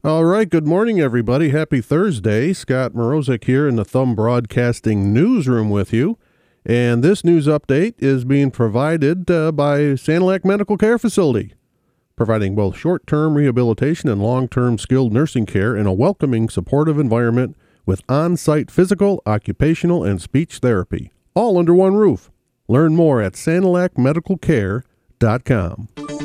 All right, good morning, everybody. Happy Thursday. Scott Mrozek here in the Thumb Broadcasting newsroom with you. And this news update is being provided by Sanilac Medical Care Facility, providing both short-term rehabilitation and long-term skilled nursing care in a welcoming, supportive environment with on-site physical, occupational, and speech therapy, all under one roof. Learn more at sanilacmedicalcare.com.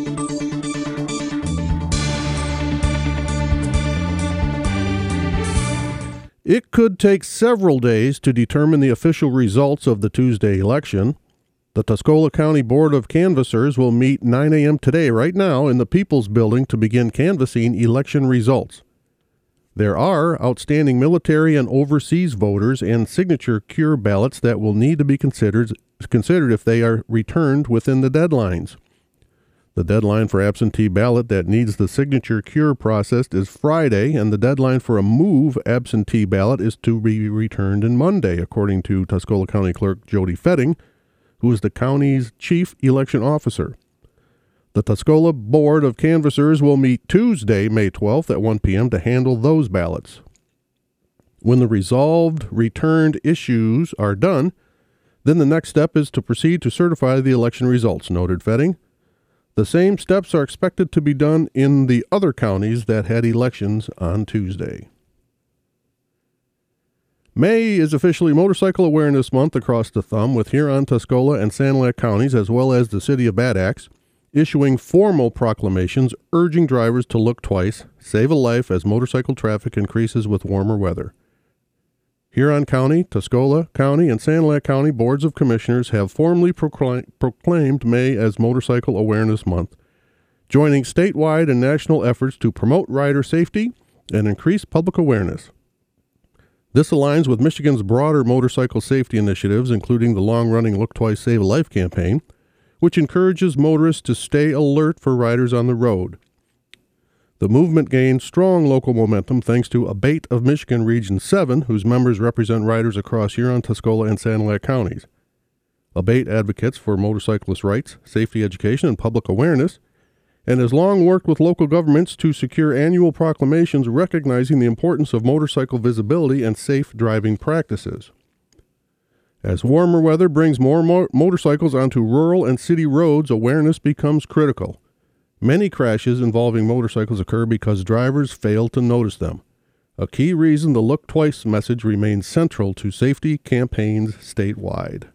It could take several days to determine the official results of the Tuesday election. The Tuscola County Board of Canvassers will meet 9 a.m. today, right now, in the People's Building to begin canvassing election results. There are outstanding military and overseas voters and signature cure ballots that will need to be considered if they are returned within the deadlines. The deadline for absentee ballot that needs the signature cure processed is Friday, and the deadline for a move absentee ballot is to be returned on Monday, according to Tuscola County Clerk Jody Fetting, who is the county's chief election officer. The Tuscola Board of Canvassers will meet Tuesday, May 12th at 1 p.m. to handle those ballots. When the resolved returned issues are done, then the next step is to proceed to certify the election results, noted Fetting. The same steps are expected to be done in the other counties that had elections on Tuesday. May is officially Motorcycle Awareness Month across the Thumb, with Huron, Tuscola, and Sanilac counties, as well as the city of Bad Axe, issuing formal proclamations urging drivers to look twice, save a life as motorcycle traffic increases with warmer weather. Huron County, Tuscola County, and Sanilac County Boards of Commissioners have formally proclaimed May as Motorcycle Awareness Month, joining statewide and national efforts to promote rider safety and increase public awareness. This aligns with Michigan's broader motorcycle safety initiatives, including the long-running Look Twice, Save a Life campaign, which encourages motorists to stay alert for riders on the road. The movement gained strong local momentum thanks to ABATE of Michigan Region 7, whose members represent riders across Huron, Tuscola, and Sanilac counties. ABATE advocates for motorcyclist rights, safety education, and public awareness, and has long worked with local governments to secure annual proclamations recognizing the importance of motorcycle visibility and safe driving practices. As warmer weather brings more motorcycles onto rural and city roads, awareness becomes critical. Many crashes involving motorcycles occur because drivers fail to notice them. A key reason the Look Twice message remains central to safety campaigns statewide.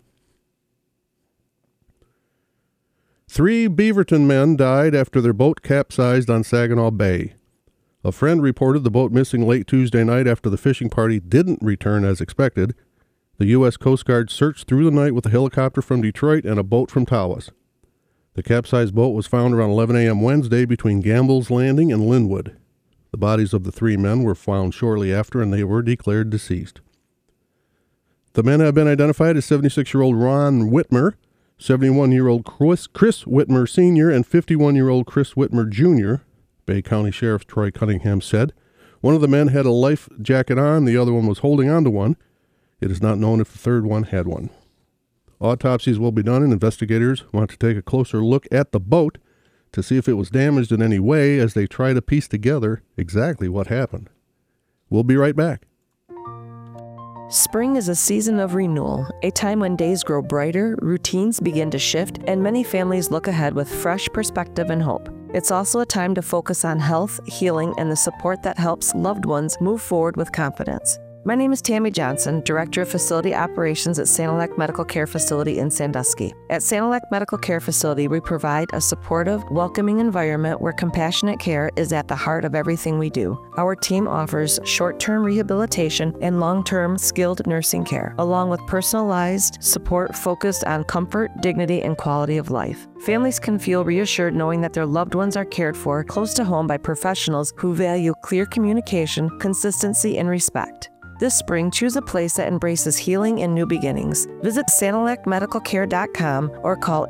3 Beaverton men died after their boat capsized on Saginaw Bay. A friend reported the boat missing late Tuesday night after the fishing party didn't return as expected. The U.S. Coast Guard searched through the night with a helicopter from Detroit and a boat from Tawas. The capsized boat was found around 11 a.m. Wednesday between Gamble's Landing and Linwood. The bodies of the 3 men were found shortly after, and they were declared deceased. The men have been identified as 76-year-old Ron Whitmer, 71-year-old Chris Whitmer Sr., and 51-year-old Chris Whitmer Jr., Bay County Sheriff Troy Cunningham said. One of the men had a life jacket on, the other one was holding on to one. It is not known if the third one had one. Autopsies will be done, and investigators want to take a closer look at the boat to see if it was damaged in any way as they try to piece together exactly what happened. We'll be right back. Spring is a season of renewal, a time when days grow brighter, routines begin to shift, and many families look ahead with fresh perspective and hope. It's also a time to focus on health, healing, and the support that helps loved ones move forward with confidence. My name is Tammy Johnson, Director of Facility Operations at Sanilac Medical Care Facility in Sandusky. At Sanilac Medical Care Facility, we provide a supportive, welcoming environment where compassionate care is at the heart of everything we do. Our team offers short-term rehabilitation and long-term skilled nursing care, along with personalized support focused on comfort, dignity, and quality of life. Families can feel reassured knowing that their loved ones are cared for close to home by professionals who value clear communication, consistency, and respect. This spring, choose a place that embraces healing and new beginnings. Visit SanilacMedicalCare.com or call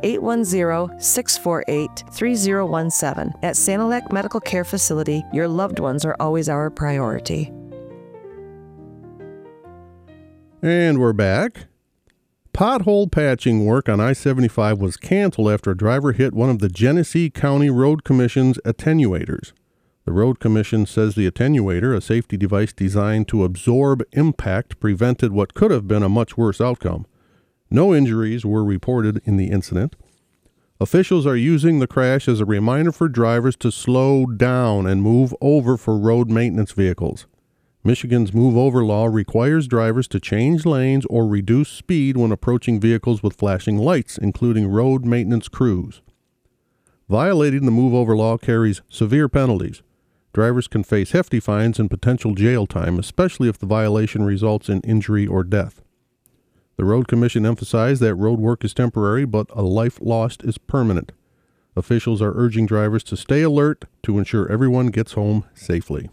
810-648-3017. At Sanilac Medical Care Facility, your loved ones are always our priority. And we're back. Pothole patching work on I-75 was canceled after a driver hit one of the Genesee County Road Commission's attenuators. The Road Commission says the attenuator, a safety device designed to absorb impact, prevented what could have been a much worse outcome. No injuries were reported in the incident. Officials are using the crash as a reminder for drivers to slow down and move over for road maintenance vehicles. Michigan's Move Over law requires drivers to change lanes or reduce speed when approaching vehicles with flashing lights, including road maintenance crews. Violating the Move Over law carries severe penalties. Drivers can face hefty fines and potential jail time, especially if the violation results in injury or death. The Road Commission emphasized that road work is temporary, but a life lost is permanent. Officials are urging drivers to stay alert to ensure everyone gets home safely.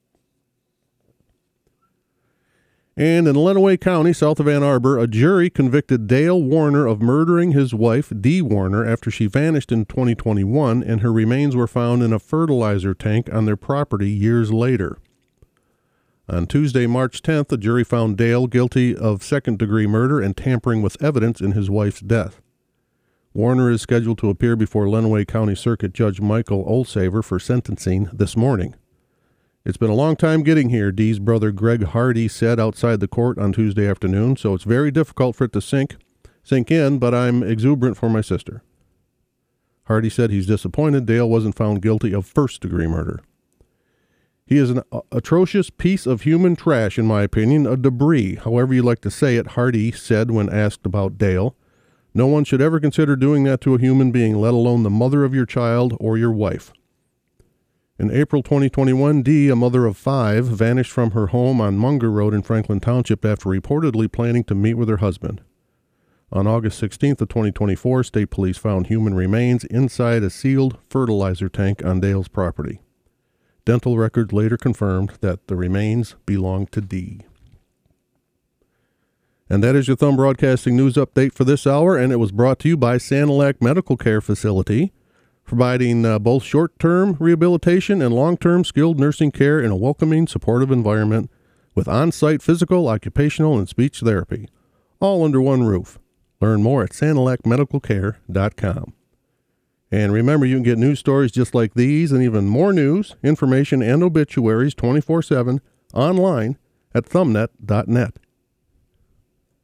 And in Lenawee County, south of Ann Arbor, a jury convicted Dale Warner of murdering his wife, Dee Warner, after she vanished in 2021, and her remains were found in a fertilizer tank on their property years later. On Tuesday, March 10th, the jury found Dale guilty of second-degree murder and tampering with evidence in his wife's death. Warner is scheduled to appear before Lenawee County Circuit Judge Michael Olsaver for sentencing this morning. It's been a long time getting here, Dee's brother Greg Hardy said outside the court on Tuesday afternoon, so it's very difficult for it to sink in, but I'm exuberant for my sister. Hardy said he's disappointed Dale wasn't found guilty of first-degree murder. He is an atrocious piece of human trash, in my opinion, a debris, however you like to say it, Hardy said when asked about Dale. No one should ever consider doing that to a human being, let alone the mother of your child or your wife. In April 2021, Dee, a mother of 5, vanished from her home on Munger Road in Franklin Township after reportedly planning to meet with her husband. On August 16th of 2024, state police found human remains inside a sealed fertilizer tank on Dale's property. Dental records later confirmed that the remains belonged to Dee. And that is your Thumb Broadcasting News Update for this hour, and it was brought to you by Sanilac Medical Care Facility, providing both short-term rehabilitation and long-term skilled nursing care in a welcoming, supportive environment with on-site physical, occupational, and speech therapy, all under one roof. Learn more at SanilacMedicalCare.com. And remember, you can get news stories just like these and even more news, information, and obituaries 24/7 online at thumbnet.net.